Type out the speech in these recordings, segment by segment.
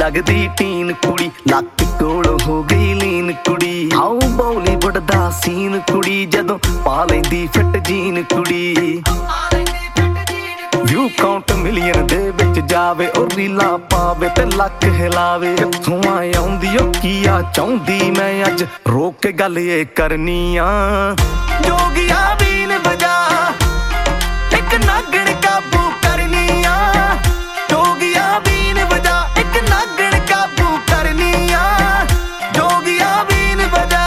लगदी टीन कुड़ी लक कोल हो गई लीन कुड़ी आओ बॉलीवुड दा सीन कुड़ी जदों पा लैंदी फिट जीन कुड़ी व्यू काउंट मिलियन दे विच जावे और रीला पावे ते लक हिलावे कित्थों आउंदी ओ की आ चाहुंदी मैं अज रोक के गल ये करनी आ जोगिया बीन बजा एक नागण काबू करनी आ जोगिया बीन बजा एक नागण काबू करनी आ जोगिया बीन बजा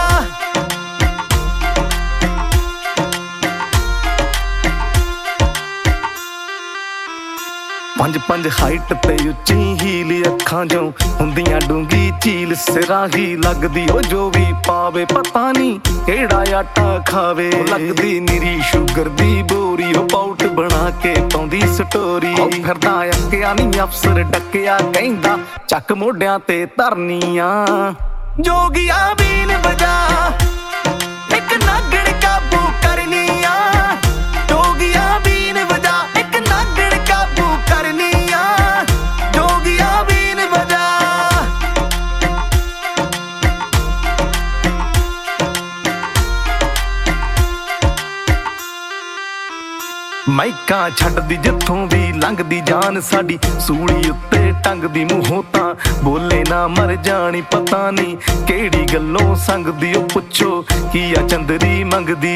पंज पंज हाइट ते उच्ची हील अखां जो हुंदियां डूंगी झील सिरा ही लगदी ओ जो भी पावे पता नहीं केड़ा आटा खावे लगदी निरी शुगर दी बोरी ओ पाउट बना के पाउंदी स्टोरी ओ फिरदा अक्किया नहीं अफसर डकिया कहंदा चक मोढियां ते धरनियां जोगिया बीन बजा एक नागण काबू करनियां जोगिया बीन बजा एक नागण काबू करनियां जोगिया बीन बजा माइकां छड्डदी जित्थों भी लंघदी जान साडी सूली उत्ते टंगदी मूहों तां बोले ना मर जानी पता नहीं केड़ी गल्लों संगदी ओ पुछो की आ चंदरी मंगदी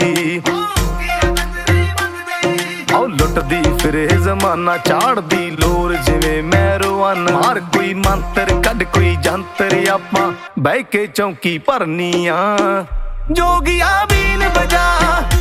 ओ लुटदी फिरे जमाना झाड़दी लोर जिवें मैरोआन मार कोई मंत्र कढ कोई जंतर आपां बह के चौंकी भरनी आ जोगिया बीन बजा